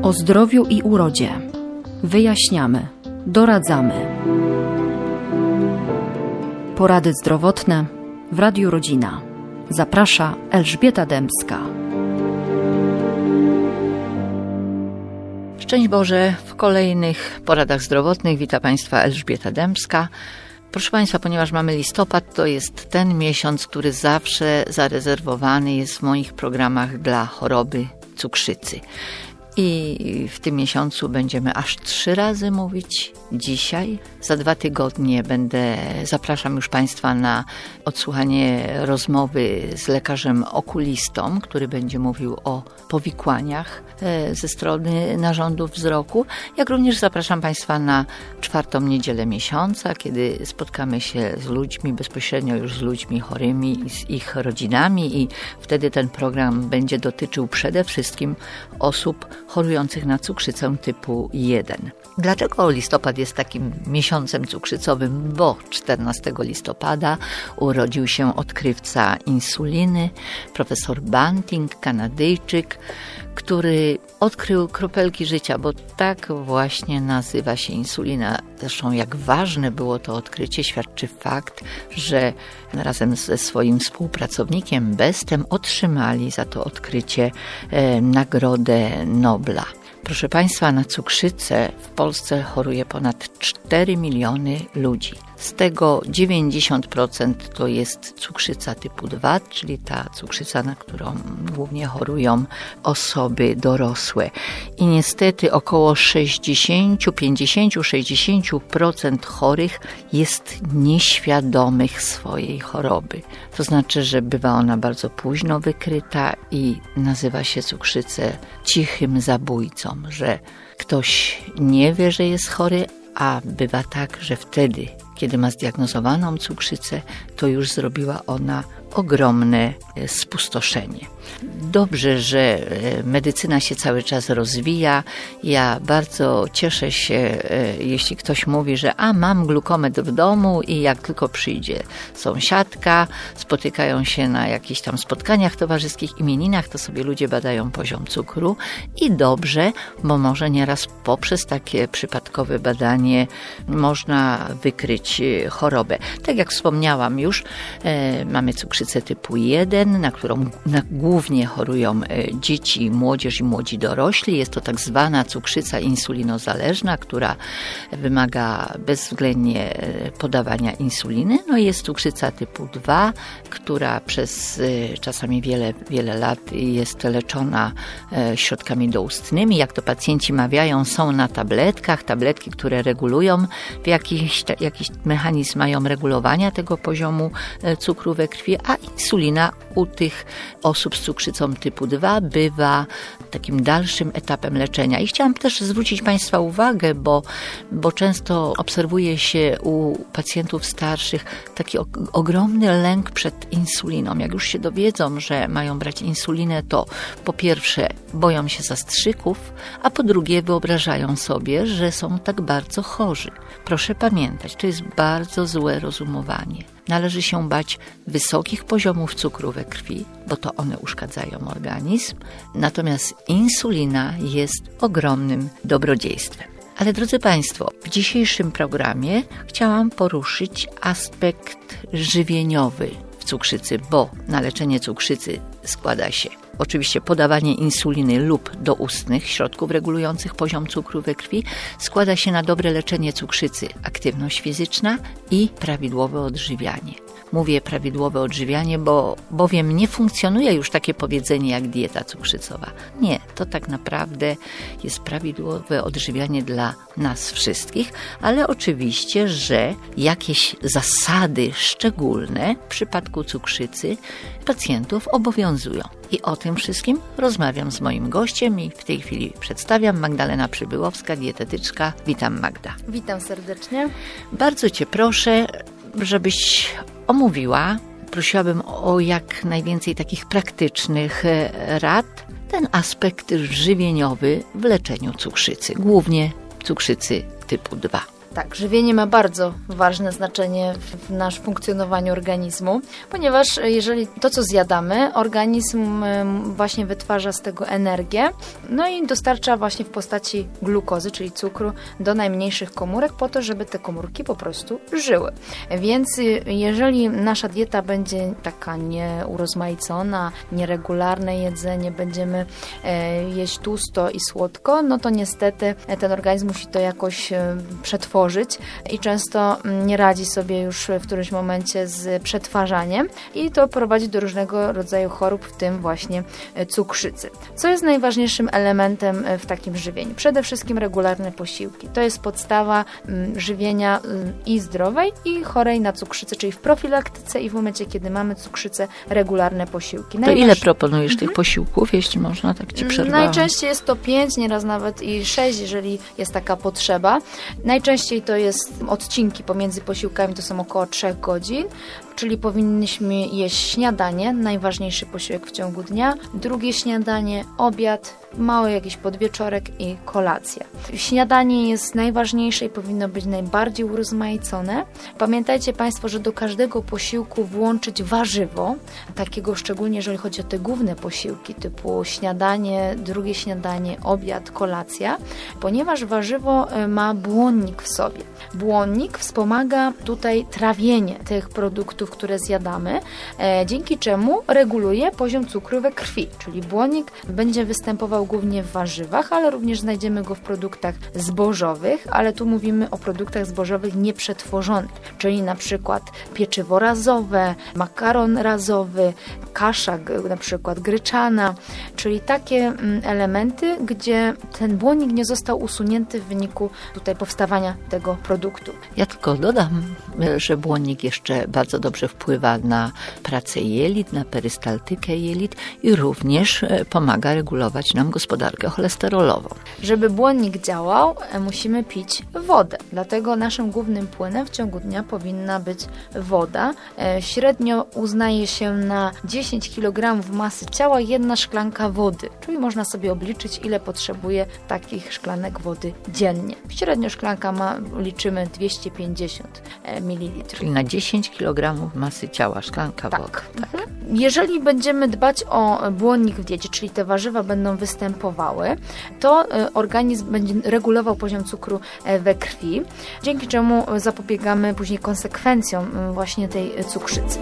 O zdrowiu i urodzie. Wyjaśniamy, doradzamy. Porady zdrowotne w Radiu Rodzina. Zaprasza Elżbieta Dębska. Szczęść Boże, w kolejnych poradach zdrowotnych wita Państwa Elżbieta Dębska. Proszę Państwa, ponieważ mamy listopad, to jest ten miesiąc, który zawsze zarezerwowany jest w moich programach dla choroby cukrzycy. I w tym miesiącu będziemy aż 3 razy mówić dzisiaj. Za 2 tygodnie zapraszam już Państwa na odsłuchanie rozmowy z lekarzem okulistą, który będzie mówił o powikłaniach ze strony narządów wzroku. Jak również zapraszam Państwa na 4. niedzielę miesiąca, kiedy spotkamy się z ludźmi, bezpośrednio już z ludźmi chorymi i z ich rodzinami, i wtedy ten program będzie dotyczył przede wszystkim osób chorujących na cukrzycę typu 1. Dlaczego listopad jest takim miesiącem cukrzycowym? Bo 14 listopada urodził się odkrywca insuliny, profesor Banting, Kanadyjczyk, który odkrył kropelki życia, bo tak właśnie nazywa się insulina. Zresztą jak ważne było to odkrycie, świadczy fakt, że razem ze swoim współpracownikiem Bestem otrzymali za to odkrycie Nagrodę Nobla. Proszę Państwa, na cukrzycę w Polsce choruje ponad 4 miliony ludzi. Z tego 90% to jest cukrzyca typu 2, czyli ta cukrzyca, na którą głównie chorują osoby dorosłe. I niestety około 50-60% chorych jest nieświadomych swojej choroby. To znaczy, że bywa ona bardzo późno wykryta i nazywa się cukrzycę cichym zabójcą, że ktoś nie wie, że jest chory, a bywa tak, że wtedy, kiedy ma zdiagnozowaną cukrzycę, to już zrobiła ona ogromne spustoszenie. Dobrze, że medycyna się cały czas rozwija. Ja bardzo cieszę się, jeśli ktoś mówi, że mam glukometr w domu i jak tylko przyjdzie sąsiadka, spotykają się na jakichś tam spotkaniach towarzyskich, imieninach, to sobie ludzie badają poziom cukru i dobrze, bo może nieraz poprzez takie przypadkowe badanie można wykryć chorobę. Tak jak wspomniałam już, mamy cukrzycę typu 1, na którą głównie chorują dzieci, młodzież i młodzi dorośli. Jest to tak zwana cukrzyca insulinozależna, która wymaga bezwzględnie podawania insuliny. No i jest cukrzyca typu 2, która przez czasami wiele lat jest leczona środkami doustnymi. Jak to pacjenci mawiają, są na tabletkach, tabletki, które regulują jakiś mechanizm mają regulowania tego poziomu cukru we krwi, a insulina u tych osób z cukrzycą typu 2 bywa takim dalszym etapem leczenia. I chciałam też zwrócić Państwa uwagę, bo często obserwuje się u pacjentów starszych taki ogromny lęk przed insuliną. Jak już się dowiedzą, że mają brać insulinę, to po pierwsze boją się zastrzyków, a po drugie wyobrażają sobie, że są tak bardzo chorzy. Proszę pamiętać, to jest bardzo złe rozumowanie. Należy się bać wysokich poziomów cukru we krwi, bo to one uszkadzają organizm. Natomiast insulina jest ogromnym dobrodziejstwem. Ale drodzy Państwo, w dzisiejszym programie chciałam poruszyć aspekt żywieniowy w cukrzycy, bo na leczenie cukrzycy składa się oczywiście podawanie insuliny lub doustnych środków regulujących poziom cukru we krwi, składa się na dobre leczenie cukrzycy aktywność fizyczna i prawidłowe odżywianie. Mówię prawidłowe odżywianie, bowiem nie funkcjonuje już takie powiedzenie jak dieta cukrzycowa. Nie, to tak naprawdę jest prawidłowe odżywianie dla nas wszystkich, ale oczywiście, że jakieś zasady szczególne w przypadku cukrzycy pacjentów obowiązują. I o tym wszystkim rozmawiam z moim gościem i w tej chwili przedstawiam Magdalena Przybyłowska, dietetyczka. Witam, Magda. Witam serdecznie. Bardzo Cię proszę, żebyś prosiłabym o jak najwięcej takich praktycznych rad, ten aspekt żywieniowy w leczeniu cukrzycy, głównie cukrzycy typu 2. Tak, żywienie ma bardzo ważne znaczenie w naszym funkcjonowaniu organizmu, ponieważ jeżeli to, co zjadamy, organizm właśnie wytwarza z tego energię, no i dostarcza właśnie w postaci glukozy, czyli cukru, do najmniejszych komórek po to, żeby te komórki po prostu żyły. Więc jeżeli nasza dieta będzie taka nieurozmaicona, nieregularne jedzenie, będziemy jeść tłusto i słodko, no to niestety ten organizm musi to jakoś przetworzyć i często nie radzi sobie już w którymś momencie z przetwarzaniem i to prowadzi do różnego rodzaju chorób, w tym właśnie cukrzycy. Co jest najważniejszym elementem w takim żywieniu? Przede wszystkim regularne posiłki. To jest podstawa żywienia i zdrowej, i chorej na cukrzycę, czyli w profilaktyce i w momencie, kiedy mamy cukrzycę, regularne posiłki. To ile proponujesz tych posiłków, jeśli można, tak Ci przerwałam? Najczęściej jest to 5, nieraz nawet i 6, jeżeli jest taka potrzeba. Najczęściej to jest odcinki pomiędzy posiłkami, to są około 3 godzin, czyli powinniśmy jeść śniadanie, najważniejszy posiłek w ciągu dnia, drugie śniadanie, obiad, mały jakiś podwieczorek i kolacja. Śniadanie jest najważniejsze i powinno być najbardziej urozmaicone. Pamiętajcie Państwo, że do każdego posiłku włączyć warzywo, takiego szczególnie jeżeli chodzi o te główne posiłki typu śniadanie, drugie śniadanie, obiad, kolacja, ponieważ warzywo ma błonnik w sobie. Błonnik wspomaga tutaj trawienie tych produktów, które zjadamy, dzięki czemu reguluje poziom cukru we krwi, czyli błonnik będzie występował głównie w warzywach, ale również znajdziemy go w produktach zbożowych, ale tu mówimy o produktach zbożowych nieprzetworzonych, czyli na przykład pieczywo razowe, makaron razowy, kasza na przykład gryczana, czyli takie elementy, gdzie ten błonnik nie został usunięty w wyniku tutaj powstawania tego produktu. Ja tylko dodam, że błonnik jeszcze bardzo dobrze wpływa na pracę jelit, na perystaltykę jelit i również pomaga regulować nam gospodarkę cholesterolową. Żeby błonnik działał, musimy pić wodę. Dlatego naszym głównym płynem w ciągu dnia powinna być woda. Średnio uznaje się na 10 kg masy ciała 1 szklanka wody. Czyli można sobie obliczyć, ile potrzebuje takich szklanek wody dziennie. Średnio szklanka liczymy 250 ml. Czyli na 10 kg masy ciała szklanka wody. Tak. Jeżeli będziemy dbać o błonnik w diecie, czyli te warzywa będą występowały, to organizm będzie regulował poziom cukru we krwi, dzięki czemu zapobiegamy później konsekwencjom właśnie tej cukrzycy.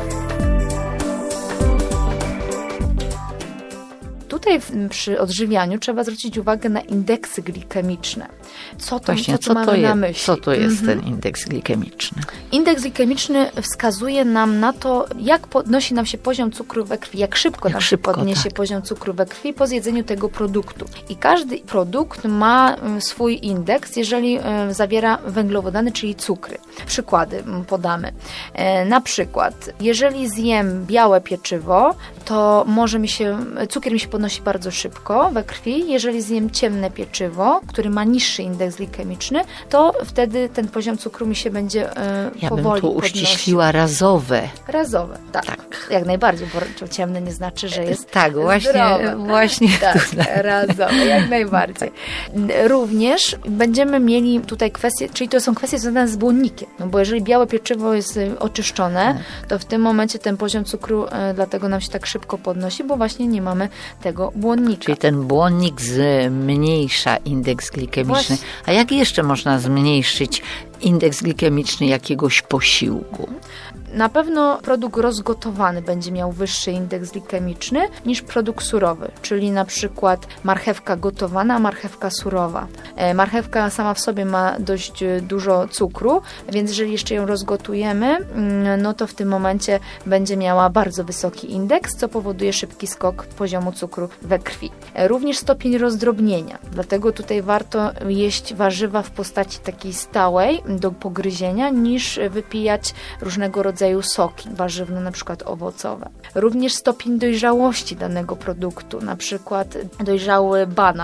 Tutaj przy odżywianiu trzeba zwrócić uwagę na indeksy glikemiczne. Co mamy na myśli? Co to jest ten indeks glikemiczny? Indeks glikemiczny wskazuje nam na to, jak podnosi nam się poziom cukru we krwi, jak szybko podniesie poziom cukru we krwi po zjedzeniu tego produktu. I każdy produkt ma swój indeks, jeżeli zawiera węglowodany, czyli cukry. Przykłady podamy. Na przykład, jeżeli zjem białe pieczywo, to cukier mi się podnosi bardzo szybko we krwi. Jeżeli zjem ciemne pieczywo, który ma niższy indeks glikemiczny, to wtedy ten poziom cukru mi się będzie powoli podnosił. Ja bym tu uściśliła razowe. Razowe, tak. Jak najbardziej, bo ciemne nie znaczy, że jest tak, właśnie tak, razowe, jak najbardziej. Również będziemy mieli tutaj kwestie, czyli to są kwestie związane z błonnikiem, no bo jeżeli białe pieczywo jest oczyszczone, to w tym momencie ten poziom cukru dlatego nam się tak szybko podnosi, bo właśnie nie mamy tego błonnika. Czyli ten błonnik zmniejsza indeks glikemiczny. Właśnie. A jak jeszcze można zmniejszyć indeks glikemiczny jakiegoś posiłku? Na pewno produkt rozgotowany będzie miał wyższy indeks glikemiczny niż produkt surowy, czyli na przykład marchewka gotowana, marchewka surowa. Marchewka sama w sobie ma dość dużo cukru, więc jeżeli jeszcze ją rozgotujemy, no to w tym momencie będzie miała bardzo wysoki indeks, co powoduje szybki skok poziomu cukru we krwi. Również stopień rozdrobnienia, dlatego tutaj warto jeść warzywa w postaci takiej stałej do pogryzienia, niż wypijać różnego rodzaju soki warzywne, na przykład owocowe. Również stopień dojrzałości danego produktu, na przykład dojrzały banan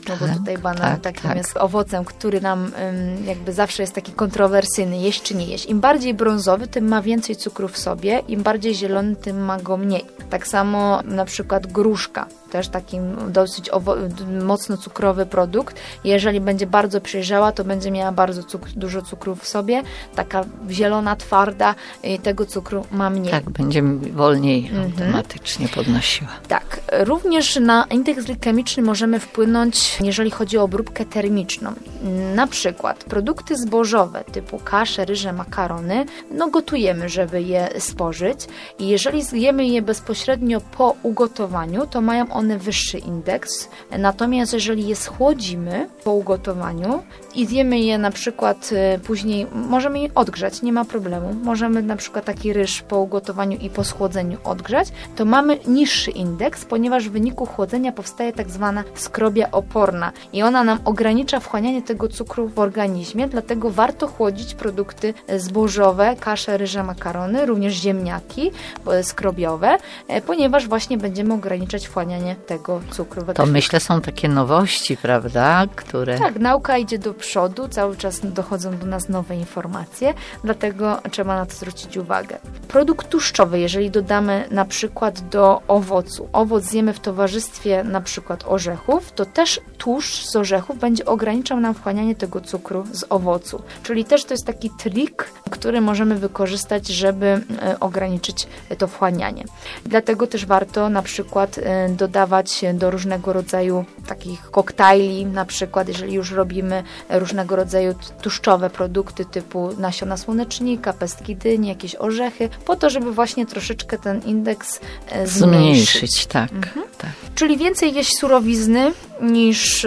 no bo tutaj banan takim jest owocem, który nam jakby zawsze jest taki kontrowersyjny, jeść czy nie jeść. Im bardziej brązowy, tym ma więcej cukru w sobie, im bardziej zielony, tym ma go mniej. Tak samo na przykład gruszka, też taki dosyć mocno cukrowy produkt. Jeżeli będzie bardzo przejrzała, to będzie miała bardzo dużo cukru w sobie. Taka zielona, twarda, tego cukru ma mniej. Tak, będzie wolniej automatycznie podnosiła. Tak. Również na indeks glikemiczny możemy wpłynąć, jeżeli chodzi o obróbkę termiczną. Na przykład produkty zbożowe typu kasze, ryże, makarony, no gotujemy, żeby je spożyć i jeżeli zjemy je bezpośrednio po ugotowaniu, to mają one wyższy indeks. Natomiast jeżeli je schłodzimy po ugotowaniu i zjemy je na przykład później, możemy je odgrzać, nie ma problemu. Możemy na przykład taki ryż po ugotowaniu i po schłodzeniu odgrzać, to mamy niższy indeks, ponieważ w wyniku chłodzenia powstaje tak zwana skrobia oporna i ona nam ogranicza wchłanianie tego cukru w organizmie, dlatego warto chłodzić produkty zbożowe, kasze, ryże, makarony, również ziemniaki skrobiowe, ponieważ właśnie będziemy ograniczać wchłanianie tego cukru we krwi. To myślę są takie nowości, prawda, które... Tak, nauka idzie do przodu, cały czas dochodzą do nas nowe informacje, dlatego trzeba na to zwrócić uwagę. Produkt tłuszczowy, jeżeli dodamy na przykład do owocu, owoc zjemy w towarzystwie na przykład orzechów, to też tłuszcz z orzechów będzie ograniczał nam wchłanianie tego cukru z owocu. Czyli też to jest taki trik, który możemy wykorzystać, żeby ograniczyć to wchłanianie. Dlatego też warto na przykład dodawać do różnego rodzaju takich koktajli, na przykład jeżeli już robimy różnego rodzaju tłuszczowe produkty typu nasiona słonecznika, pestki dyni, jakieś orzechy, po to, żeby właśnie troszeczkę ten indeks zmniejszyć. Tak. Czyli więcej jeść surowizny niż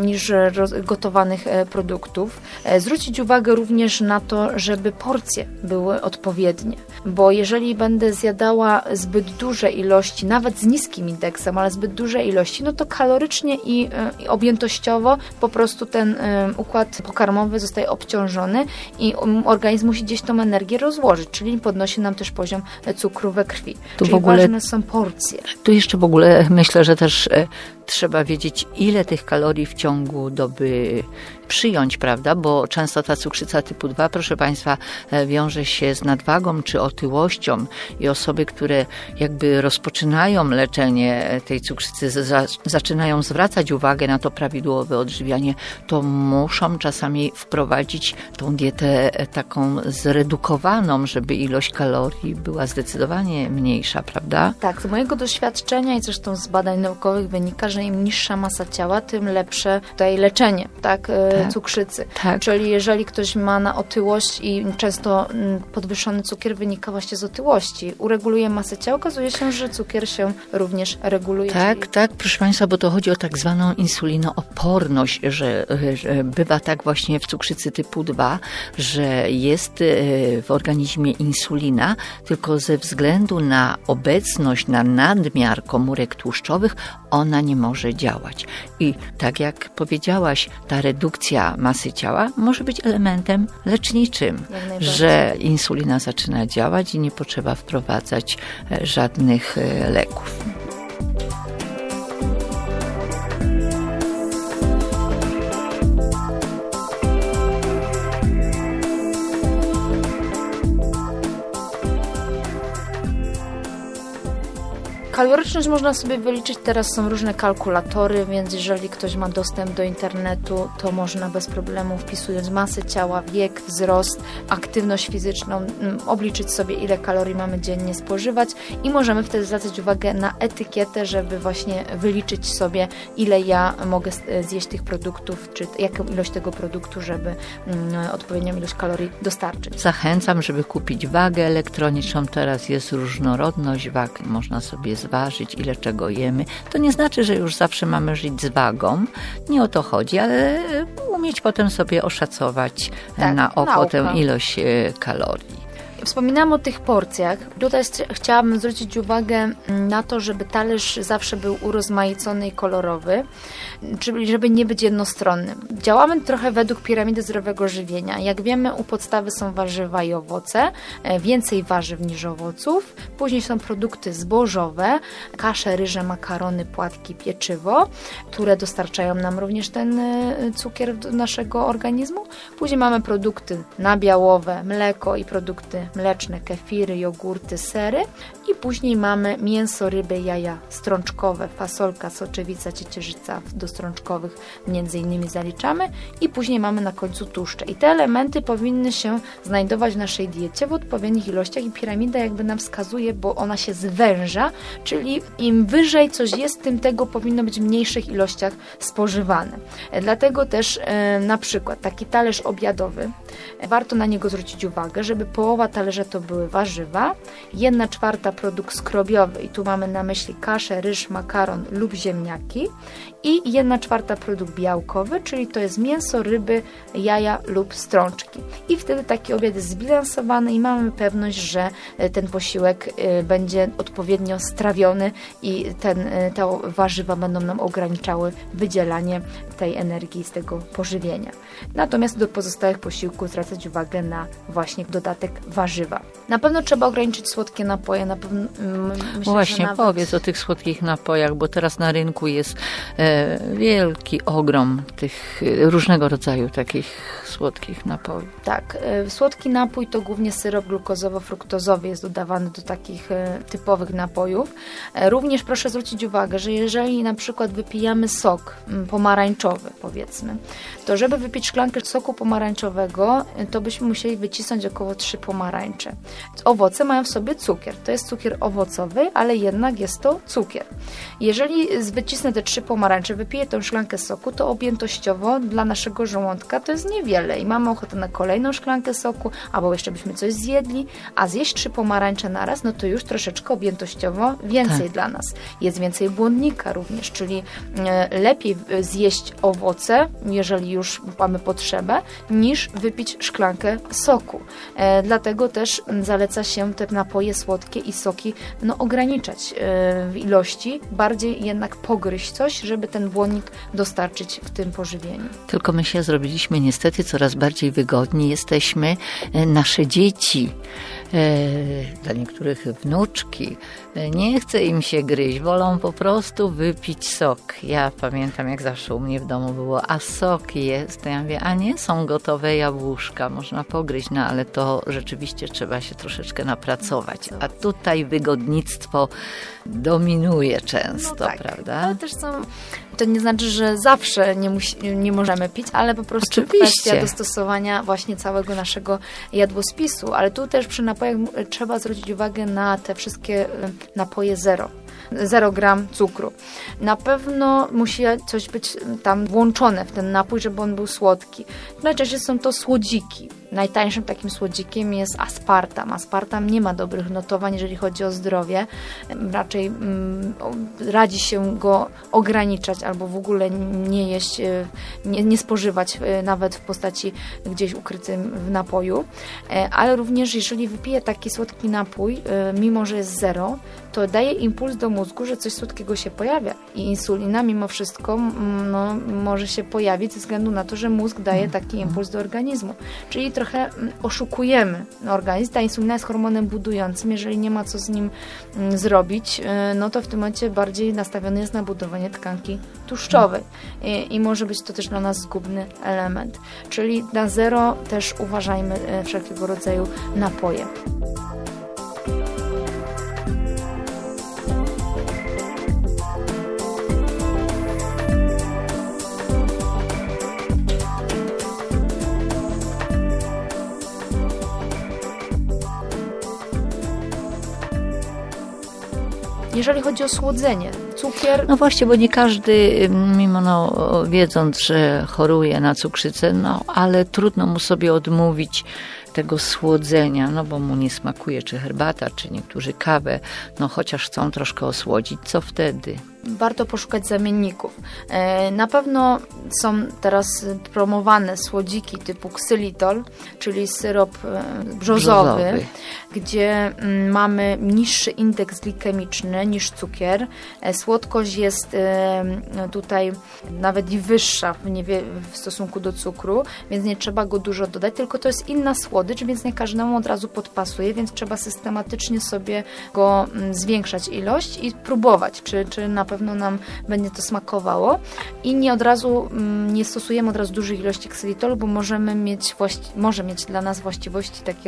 gotowanych produktów. Zwrócić uwagę również na to, żeby porcje były odpowiednie, bo jeżeli będę zjadała zbyt duże ilości, nawet z niskim indeksem, ale zbyt duże ilości, no to kalorycznie i objętościowo po prostu ten układ pokarmowy zostaje obciążony i organizm musi gdzieś tą energię rozłożyć, czyli podnosi nam też poziom cukru we krwi. Czyli w ogóle ważne są porcje. Tu jeszcze w ogóle myślę, że też trzeba wiedzieć, ile tych kalorii w ciągu doby przyjąć, prawda? Bo często ta cukrzyca typu 2, proszę Państwa, wiąże się z nadwagą czy otyłością i osoby, które jakby rozpoczynają leczenie tej cukrzycy, zaczynają zwracać uwagę na to prawidłowe odżywianie, to muszą czasami wprowadzić tą dietę taką zredukowaną, żeby ilość kalorii była zdecydowanie mniejsza, prawda? Tak, z mojego doświadczenia i zresztą z badań naukowych wynika, że im niższa masa ciała, tym lepsze tutaj leczenie, tak, cukrzycy. Tak. Czyli jeżeli ktoś ma na otyłość i często podwyższony cukier wynika właśnie z otyłości, ureguluje masę ciała, okazuje się, że cukier się również reguluje. Tak, tak, proszę Państwa, bo to chodzi o tak zwaną insulinooporność, że bywa tak właśnie w cukrzycy typu 2, że jest w organizmie insulina, tylko ze względu na obecność, na nadmiar komórek tłuszczowych, ona nie może działać. I tak jak powiedziałaś, ta redukcja masy ciała może być elementem leczniczym, że insulina zaczyna działać i nie potrzeba wprowadzać żadnych leków. Kaloryczność można sobie wyliczyć, teraz są różne kalkulatory, więc jeżeli ktoś ma dostęp do internetu, to można bez problemu, wpisując masę ciała, wiek, wzrost, aktywność fizyczną, obliczyć sobie, ile kalorii mamy dziennie spożywać i możemy wtedy zwracać uwagę na etykietę, żeby właśnie wyliczyć sobie, ile ja mogę zjeść tych produktów, czy jaką ilość tego produktu, żeby odpowiednią ilość kalorii dostarczyć. Zachęcam, żeby kupić wagę elektroniczną. Teraz jest różnorodność wag, można sobie zważyć, ile czego jemy. To nie znaczy, że już zawsze mamy żyć z wagą. Nie o to chodzi, ale umieć potem sobie oszacować na oko tę ilość kalorii. Wspominałam o tych porcjach. Tutaj chciałabym zwrócić uwagę na to, żeby talerz zawsze był urozmaicony i kolorowy, czyli żeby nie być jednostronnym. Działamy trochę według piramidy zdrowego żywienia. Jak wiemy, u podstawy są warzywa i owoce, więcej warzyw niż owoców. Później są produkty zbożowe, kasze, ryże, makarony, płatki, pieczywo, które dostarczają nam również ten cukier do naszego organizmu. Później mamy produkty nabiałowe, mleko i produkty mleczne, kefiry, jogurty, sery. I później mamy mięso, ryby, jaja strączkowe, fasolka, soczewica, ciecierzyca do strączkowych między innymi zaliczamy. I później mamy na końcu tłuszcze. I te elementy powinny się znajdować w naszej diecie w odpowiednich ilościach i piramida jakby nam wskazuje, bo ona się zwęża, czyli im wyżej coś jest, tym tego powinno być w mniejszych ilościach spożywane. Dlatego też na przykład taki talerz obiadowy, warto na niego zwrócić uwagę, żeby połowa talerza to były warzywa, 1/4 produkt skrobiowy i tu mamy na myśli kaszę, ryż, makaron lub ziemniaki i 1/4 produkt białkowy, czyli to jest mięso, ryby, jaja lub strączki. I wtedy taki obiad jest zbilansowany i mamy pewność, że ten posiłek będzie odpowiednio strawiony i te warzywa będą nam ograniczały wydzielanie tej energii z tego pożywienia. Natomiast do pozostałych posiłków zwracać uwagę na właśnie dodatek warzywa. Na pewno trzeba ograniczyć słodkie napoje. Na pewno, myślę, właśnie, nawet... powiedz o tych słodkich napojach, bo teraz na rynku jest wielki ogrom tych różnego rodzaju takich słodkich napojów. Tak, słodki napój to głównie syrop glukozowo-fruktozowy jest dodawany do takich typowych napojów. Również proszę zwrócić uwagę, że jeżeli na przykład wypijamy sok pomarańczowy, powiedzmy, to żeby wypić szklankę soku pomarańczowego, to byśmy musieli wycisnąć około 3 pomarańcze. Owoce mają w sobie cukier. To jest cukier owocowy, ale jednak jest to cukier. Jeżeli wycisnę te 3 pomarańcze, wypiję tę szklankę soku, to objętościowo dla naszego żołądka to jest niewiele i mamy ochotę na kolejną szklankę soku, albo jeszcze byśmy coś zjedli, a zjeść 3 pomarańcze naraz, no to już troszeczkę objętościowo więcej dla nas. Jest więcej błonnika również, czyli lepiej zjeść owoce, jeżeli już mamy potrzebę, niż wypić szklankę soku. Dlatego też zaleca się te napoje słodkie i soki ograniczać w ilości, bardziej jednak pogryźć coś, żeby ten błonnik dostarczyć w tym pożywieniu. Tylko my się zrobiliśmy niestety coraz bardziej wygodni. Jesteśmy nasze dzieci. Dla niektórych wnuczki. Nie chce im się gryźć, wolą po prostu wypić sok. Ja pamiętam, jak zawsze u mnie w domu było, a sok jest. To ja mówię, a nie, są gotowe jabłuszka, można pogryźć, no ale to rzeczywiście trzeba się troszeczkę napracować. A tutaj wygodnictwo dominuje często, tak, prawda? Ale też to nie znaczy, że zawsze nie możemy pić, ale po prostu kwestia dostosowania właśnie całego naszego jadłospisu. Ale tu też przy napojach trzeba zwrócić uwagę na te wszystkie napoje 0 gram cukru. Na pewno musi coś być tam włączone w ten napój, żeby on był słodki. Najczęściej są to słodziki. Najtańszym takim słodzikiem jest aspartam. Aspartam nie ma dobrych notowań, jeżeli chodzi o zdrowie. Raczej radzi się go ograniczać albo w ogóle nie jeść, nie spożywać nawet w postaci gdzieś ukrytym w napoju. Ale również jeżeli wypije taki słodki napój, mimo że jest 0, to daje impuls do mózgu, że coś słodkiego się pojawia. I insulina mimo wszystko może się pojawić ze względu na to, że mózg daje taki impuls do organizmu. Czyli trochę oszukujemy organizm. Ta insulina jest hormonem budującym. Jeżeli nie ma co z nim zrobić, no to w tym momencie bardziej nastawiony jest na budowanie tkanki tłuszczowej. I może być to też dla nas zgubny element. Czyli na 0 też uważajmy wszelkiego rodzaju napoje. Jeżeli chodzi o słodzenie, cukier... No właśnie, bo nie każdy, mimo wiedząc, że choruje na cukrzycę, ale trudno mu sobie odmówić tego słodzenia, bo mu nie smakuje czy herbata, czy niektórzy kawę, chociaż chcą troszkę osłodzić. Co wtedy? Warto poszukać zamienników. Na pewno Są teraz promowane słodziki typu ksylitol, czyli syrop brzozowy, gdzie mamy niższy indeks glikemiczny niż cukier. Słodkość jest tutaj nawet i wyższa w stosunku do cukru, więc nie trzeba go dużo dodać, tylko to jest inna słodycz, więc nie każdemu od razu podpasuje, więc trzeba systematycznie sobie go zwiększać ilość i próbować, czy na pewno nam będzie to smakowało. I nie stosujemy od razu dużych ilości ksylitolu, bo może mieć dla nas właściwości takie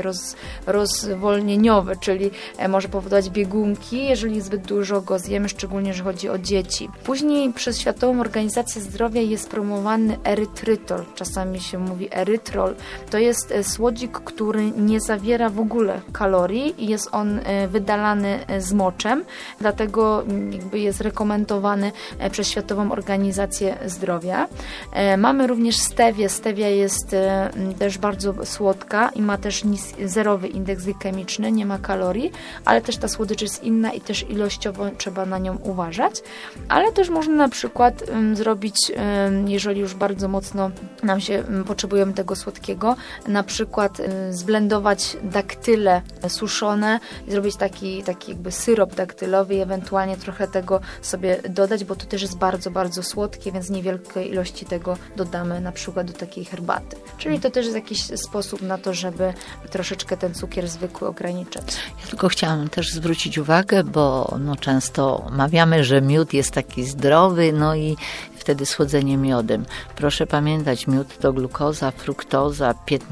rozwolnieniowe, czyli może powodować biegunki, jeżeli zbyt dużo go zjemy, szczególnie, że chodzi o dzieci. Później przez Światową Organizację Zdrowia jest promowany erytrytol, czasami się mówi erytrol. To jest słodzik, który nie zawiera w ogóle kalorii i jest on wydalany z moczem, dlatego jakby jest rekomendowany przez Światową Organizację Zdrowia. Mamy również stewię. Stevia jest też bardzo słodka i ma też zerowy indeks glikemiczny, nie ma kalorii, ale też ta słodycz jest inna i też ilościowo trzeba na nią uważać. Ale też można na przykład zrobić, jeżeli już bardzo mocno potrzebujemy tego słodkiego, na przykład zblendować daktyle suszone i zrobić taki jakby syrop daktylowy i ewentualnie trochę tego sobie dodać, bo to też jest bardzo, bardzo słodkie, więc niewielkie ilości tego dodamy na przykład do takiej herbaty. Czyli to też jest jakiś sposób na to, żeby troszeczkę ten cukier zwykły ograniczać. Ja tylko chciałam też zwrócić uwagę, bo często mawiamy, że miód jest taki zdrowy, i wtedy słodzenie miodem. Proszę pamiętać, miód to glukoza, fruktoza,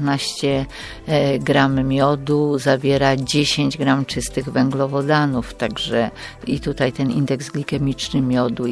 15 gram miodu zawiera 10 gram czystych węglowodanów, także i tutaj ten indeks glikemiczny miodu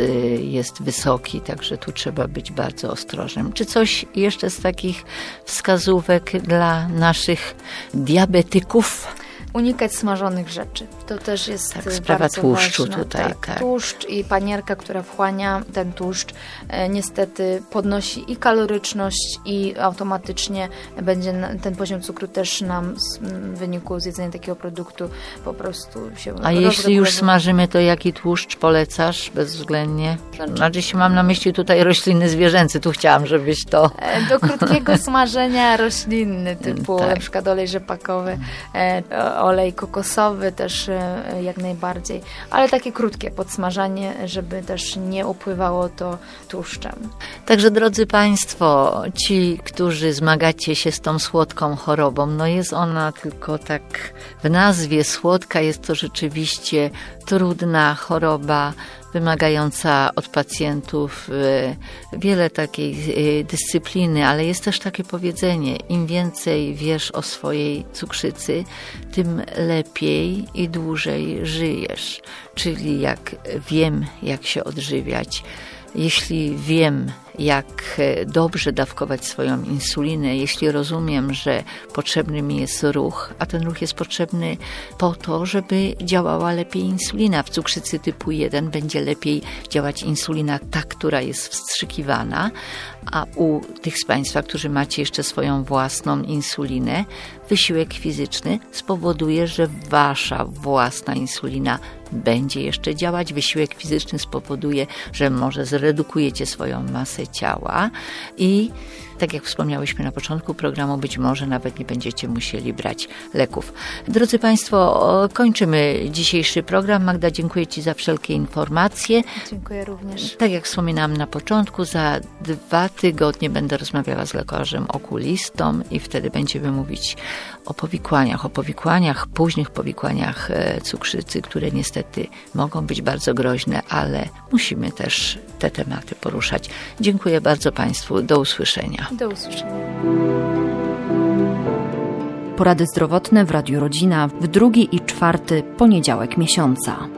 jest wysoki, także tu trzeba być bardzo ostrożnym. Czy coś jeszcze z takich wskazówek dla naszych diabetyków? Unikać smażonych rzeczy. To też jest sprawa bardzo tłuszczu ważne. tutaj. Tak. Tłuszcz i panierka, która wchłania ten tłuszcz, niestety podnosi i kaloryczność i automatycznie będzie ten poziom cukru też nam w wyniku zjedzenia takiego produktu po prostu się A jeśli już smażymy, to jaki tłuszcz polecasz bezwzględnie? Znaczy się mam na myśli tutaj rośliny zwierzęcy. Tu chciałam, żebyś to... Do krótkiego smażenia roślinny typu na przykład olej rzepakowy, olej kokosowy też jak najbardziej, ale takie krótkie podsmażanie, żeby też nie upływało to tłuszczem. Także drodzy Państwo, ci, którzy zmagacie się z tą słodką chorobą, jest ona tylko tak w nazwie słodka, jest to rzeczywiście trudna choroba, wymagająca od pacjentów wiele takiej dyscypliny, ale jest też takie powiedzenie, im więcej wiesz o swojej cukrzycy, tym lepiej i dłużej żyjesz. Czyli jak wiem, jak się odżywiać, jeśli wiem, jak dobrze dawkować swoją insulinę, jeśli rozumiem, że potrzebny mi jest ruch, a ten ruch jest potrzebny po to, żeby działała lepiej insulina. W cukrzycy typu 1 będzie lepiej działać insulina, ta, która jest wstrzykiwana, a u tych z Państwa, którzy macie jeszcze swoją własną insulinę, wysiłek fizyczny spowoduje, że Wasza własna insulina będzie jeszcze działać. Wysiłek fizyczny spowoduje, że może zredukujecie swoją masę ciała i tak jak wspomniałyśmy na początku programu, być może nawet nie będziecie musieli brać leków. Drodzy Państwo, kończymy dzisiejszy program. Magda, dziękuję Ci za wszelkie informacje. Dziękuję również. Tak jak wspominałam na początku, za 2 tygodnie będę rozmawiała z lekarzem okulistą i wtedy będziemy mówić o powikłaniach, późnych powikłaniach cukrzycy, które niestety mogą być bardzo groźne, ale musimy też te tematy poruszać. Dziękuję bardzo Państwu. Do usłyszenia. Do usłyszenia. Porady zdrowotne w Radiu Rodzina w 2. i 4. poniedziałek miesiąca.